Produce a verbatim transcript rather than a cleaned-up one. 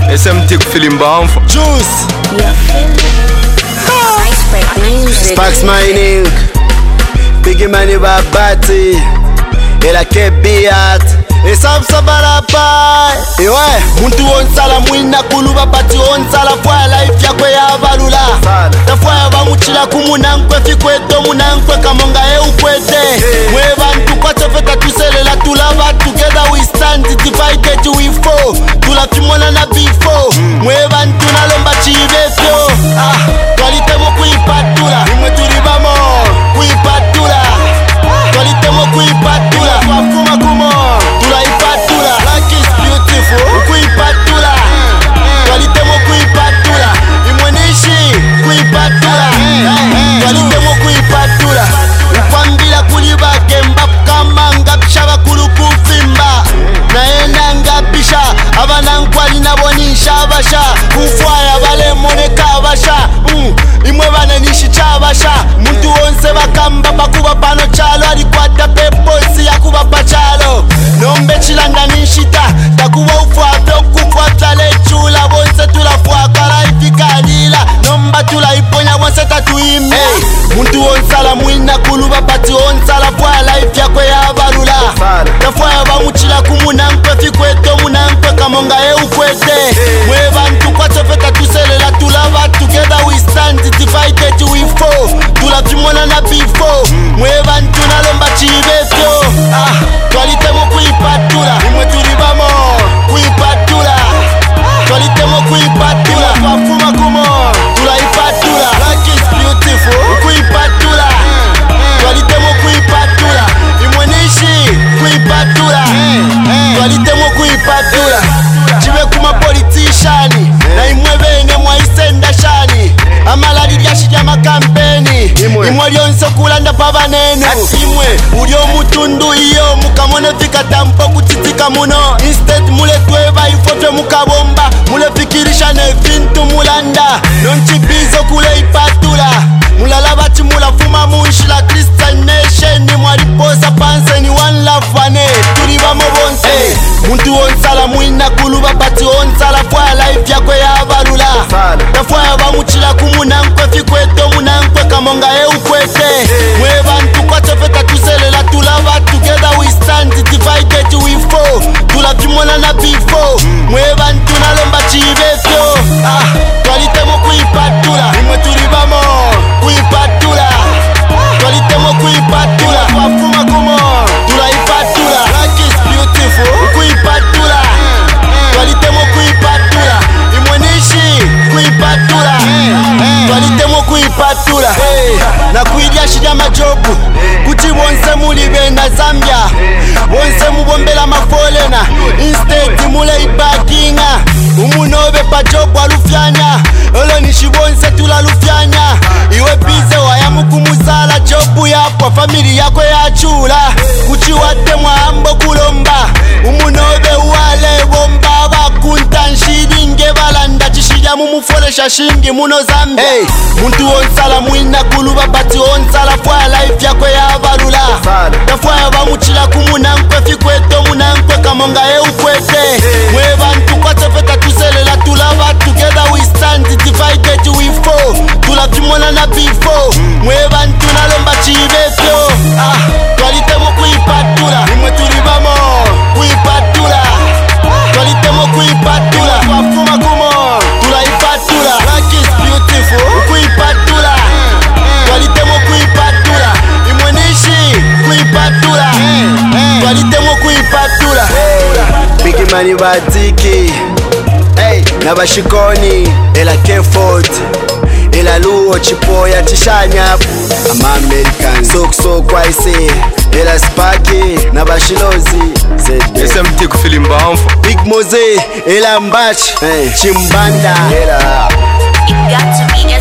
S M T kufilimba mfa Juice Sparks Mining Big Money Babati Ela Kebiat Esam Sabarapa Ewe Muntu onsala mwina kuluba bati onsala Fwa life yakwe ya valula Tafwa ya bamuchila kumunankwe Fikweto munankwe kamonga e ukwete Mwe bantu kwa tefeta tuselela tulava Together we stand divided we fall Tula fimona na before Mwe bantu nalomba chibefyo Ah Twalitemo kuipatula Imwe tulibamo Kuipatula Twalitemo kuipatula Wafuma kumo Tulaipatula Life is beautiful Kuipatula Twalitemo kuipatula Imwe nishi Kuipatula Twalitemo kuipatula Ukwambila kulibake mbapkama ngapishaba kulukufimba Naenda ngapisha Abana nkwali nabonisha abasha Kufwaya bale moneka abasha mm. Imwe bane nishi chabasha Muntu onse bakamba bakuba pano chalo Alikwata peposi ya kuba pachalo Nombe chilanga nishita Takuba ufwafyo kukwata lechula Bonse tulafwa karaifika lila Nomba tulaiponya bonse tatuime hey. Muntu onsala mwina kuluba pati onsala Fwa life yakwe ya barula Tafwa ya bamuchila kumunankwe Fikweto munankwe kamonga e ukwete Mwe bantu kwa tefeta tuselela tulava Together we stand divided we fall Tula fimona na before Mwe bantu nalomba chibefyo Ah, twalitemo kuipatula Imwe tulibamo Kuipatula Twalitemo kuipatula Wafuma kumo Tulaipatula Life is beautiful Kuipatula Twalitemo kuipatula Imwe nishi Kuipatula Twalitemo kuipatula Chiwe kuma politiciani Na imwe bene mwa isenda shani Amalali lyashija makampeni Imwe lyonso kulanda pabanenu Imwe ulio mutundu iyo Mukamone fika tampo kutitika muno Instead mule tweba ifotwe mukabomba Mule fikirisha ne fintu mulanda Nonchibizo kule ipatula Mulala bati mula fuma munshila Christian nation Mwaliposa panse ni one love wane Tuliba mobonse hey. Muntu onsala mwina kuluba bati onsala Fwa life yakwe ya barula Tafwa ya bamuchila kumunankwe Fikweto munankwe kamonga e ukwete Mwe bantu kwa tefeta tuselela tulava Together we stand divided we fall Tula fimona na before Mwe bantu nalomba chibefyo Ah, twalitemo kuipatula Imwe tulibamo Kuipatula Twalitemo kuipatula Wafuma kumo Tulaipatula Life is beautiful Kuipatula Twalitemo kuipatula Imwe nishi Kuipatula Twalitemo kuipatula hey. Na kuidia shida majobu Kuti bonse mulibe na Zambia Bonse mubombela mafolena Instead mule ibakinga Umunobe pa jobu alufyanya Olo nishi bonse tula lufyanya Iwe bize waya mukumusala jobu yapwa Famili yako ya chula Kuchi wate mwambo kulomba Umunobe uwale bomba Bakunta nshiringe balanda Chishija mumufolesha shingi muno Zambia hey. Muntu onsala mwina kuluba bati onsala Fwa life yakwe ya barula Tafwa ya bamuchila kumunankwe Fikweto munankwe kamonga e ukwete Mwe bantu kwa tefeta tuselela tulava Together we stand divided we fall Tula fimona na before Mwe bantu nalomba chibefyo Ah, twalitemo kuipatula Imwe tulibamo Kuipatula Twalitemo kuipatula Wafuma kumo Tulaipatula Life is beautiful Kuipatula Twalitemo kuipatula Imwe nishi Kuipatula Twalitemo kuipatula Big Money Batiki Hey, Nabashikoni Ela Keford Ela Luo Chipoya Tishanya Ama American Sok Sok Waise Ela Sparky Nabashilozi S M T kufilimba mfa Big Mose Ela Mbach hey. Chimbanda Ela It got to be